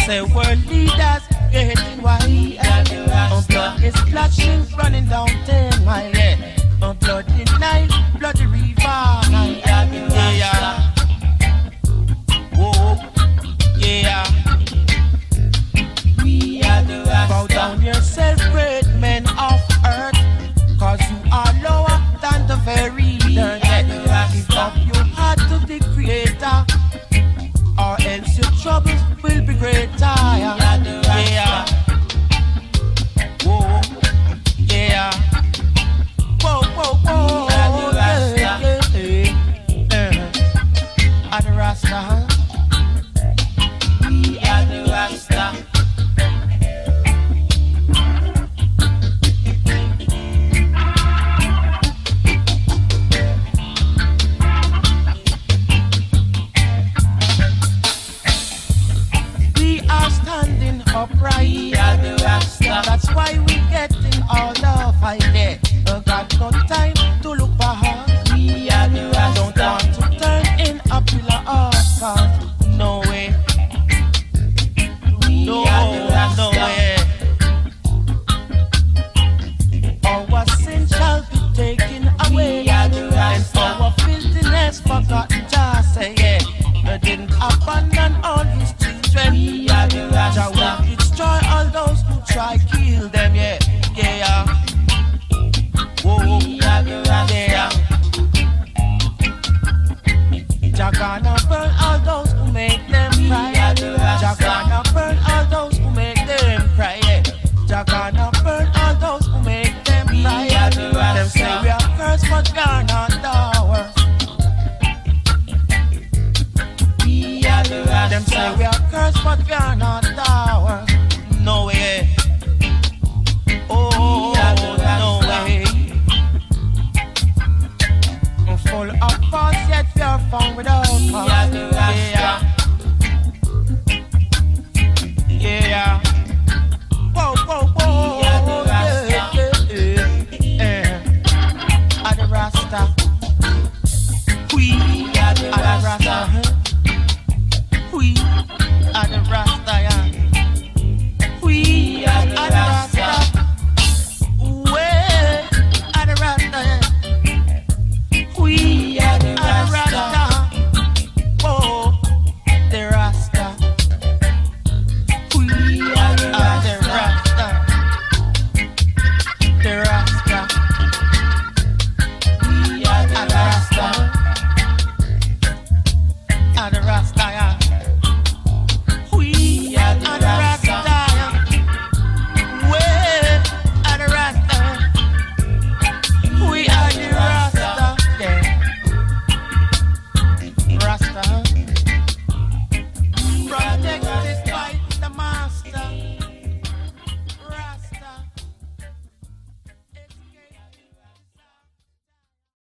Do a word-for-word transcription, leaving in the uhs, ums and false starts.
say world leaders getting wide. Oh, blood is splashing, running down ten mile. Yeah. Oh, bloody Nile, bloody river. Yeah. Whoa. Yeah. We are the Rasta. Bow down yourself, great men of earth, cause you are lower than the very dirt. Give up your heart to the Creator, or else your troubles will be greater. Yeah. Whoa. Yeah. Whoa, whoa, whoa. Yeah, yeah, yeah. Are the Rasta. We are the Rasta. Upright, yeah, the Rasta. That's why we getting all the fight there. I got no time to look behind. We are the Rasta. Don't want to turn in a pillar of salt. No way. We no, are the Rasta. No way. Our sin shall be taken away. We are the Rasta. And our filthiness forgotten. Just say yeah. I didn't abandon all his children. We are the Rasta. Destroy all those who try kill them, yeah, yeah. Whoa, yeah, yeah. Jah gonna burn all those who make them cry. Jah gonna burn all those who make them cry, yeah. Jah gonna burn all those who make them cry. Them say we are cursed, but God not ours. Them say we are cursed, but God not ours. No way. Oh, no way. Full of false, yet we are found without cause. Yeah. Yeah. Whoa, whoa, whoa.